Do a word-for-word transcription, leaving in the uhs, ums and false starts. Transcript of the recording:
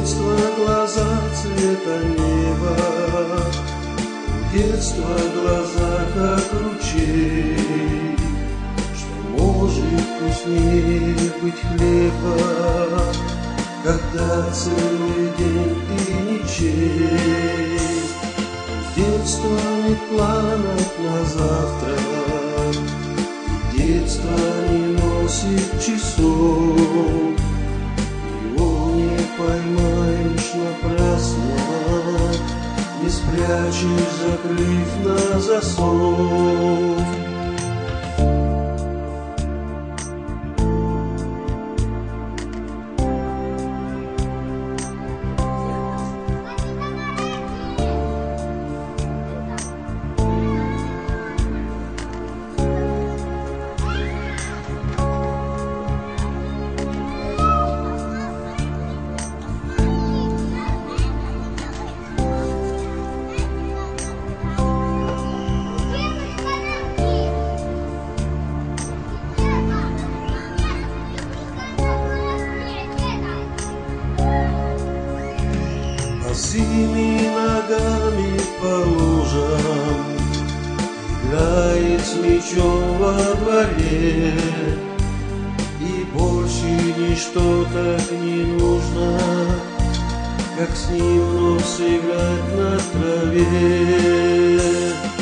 детства глаза цвета неба, у детства глаза как ручей, что может вкуснее быть хлеба, когда целый день ты ничей. Детство нет планов на завтра, и детство не носит часов. Его не поймаешь напрасно, не спрячешь, закрыв на засов. Босыми ногами по лужам играет с мячом во дворе, и больше ничто так не нужно, как с ним вновь сыграть на траве.